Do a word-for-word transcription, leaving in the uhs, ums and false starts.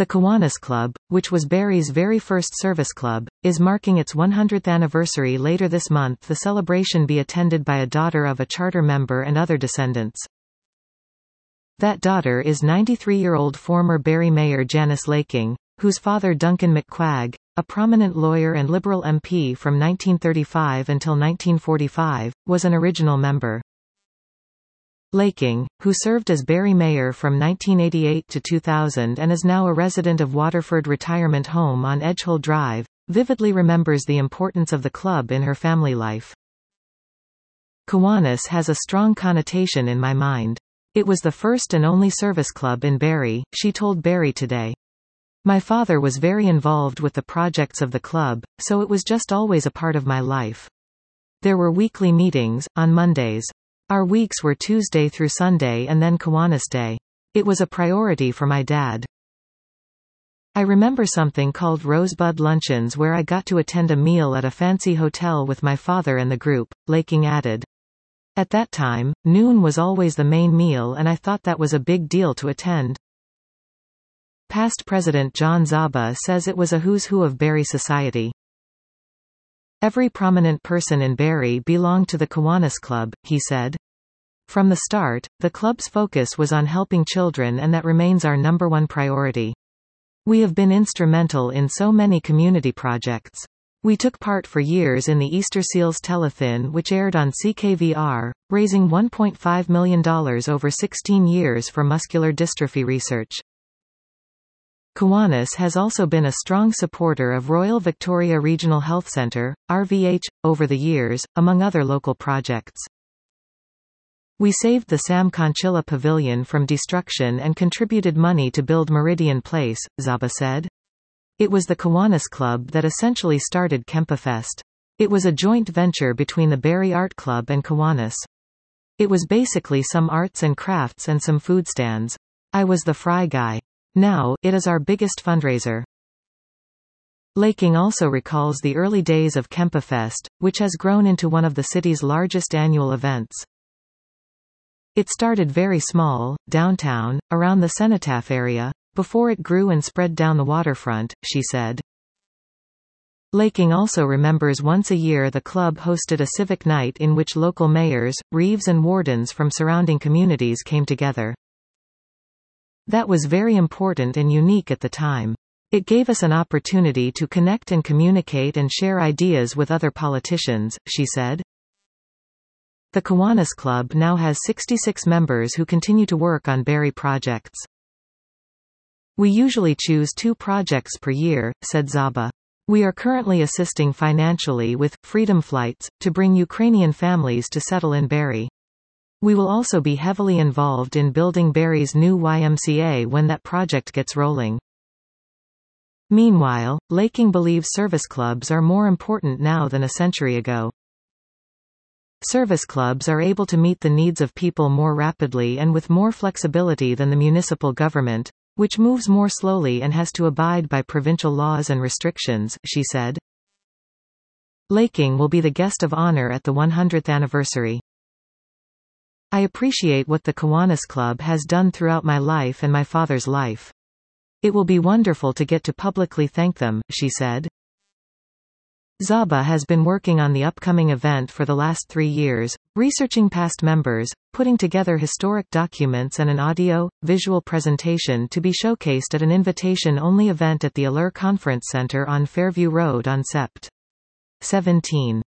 The Kiwanis Club, which was Barrie's very first service club, is marking its one hundredth anniversary later this month. The celebration be attended by a daughter of a charter member and other descendants. That daughter is ninety-three-year-old former Barrie Mayor Janice Laking, whose father Duncan McQuagg, a prominent lawyer and Liberal M P from nineteen thirty-five until nineteen forty-five, was an original member. Laking, who served as Barrie Mayor from nineteen eighty-eight to two thousand and is now a resident of Waterford Retirement Home on Edgehill Drive, vividly remembers the importance of the club in her family life. Kiwanis has a strong connotation in my mind. It was the first and only service club in Barrie, she told Barrie Today. My father was very involved with the projects of the club, so it was just always a part of my life. There were weekly meetings, on Mondays. Our weeks were Tuesday through Sunday and then Kiwanis Day. It was a priority for my dad. I remember something called Rosebud Luncheons where I got to attend a meal at a fancy hotel with my father and the group, Laking added. At that time, noon was always the main meal and I thought that was a big deal to attend. Past President John Zaba says it was a who's who of Barrie society. Every prominent person in Barrie belonged to the Kiwanis Club, he said. From the start, the club's focus was on helping children and that remains our number one priority. We have been instrumental in so many community projects. We took part for years in the Easter Seals Telethon which aired on C K V R, raising one point five million dollars over sixteen years for muscular dystrophy research. Kiwanis has also been a strong supporter of Royal Victoria Regional Health Centre, R V H, over the years, among other local projects. We saved the Sam Conchilla Pavilion from destruction and contributed money to build Meridian Place, Zaba said. It was the Kiwanis Club that essentially started Kempafest. It was a joint venture between the Barrie Art Club and Kiwanis. It was basically some arts and crafts and some food stands. I was the fry guy. Now, it is our biggest fundraiser. Laking also recalls the early days of Kempafest, which has grown into one of the city's largest annual events. It started very small, downtown, around the Cenotaph area, before it grew and spread down the waterfront, she said. Laking also remembers once a year the club hosted a civic night in which local mayors, reeves and wardens from surrounding communities came together. That was very important and unique at the time. It gave us an opportunity to connect and communicate and share ideas with other politicians, she said. The Kiwanis Club now has sixty-six members who continue to work on Barrie projects. We usually choose two projects per year, said Zaba. We are currently assisting financially with Freedom Flights to bring Ukrainian families to settle in Barrie. We will also be heavily involved in building Barrie's new Y M C A when that project gets rolling. Meanwhile, Laking believes service clubs are more important now than a century ago. Service clubs are able to meet the needs of people more rapidly and with more flexibility than the municipal government, which moves more slowly and has to abide by provincial laws and restrictions, she said. Laking will be the guest of honor at the one hundredth anniversary. I appreciate what the Kiwanis Club has done throughout my life and my father's life. It will be wonderful to get to publicly thank them, she said. Zaba has been working on the upcoming event for the last three years, researching past members, putting together historic documents and an audio, visual presentation to be showcased at an invitation-only event at the Allure Conference Centre on Fairview Road on September seventeenth.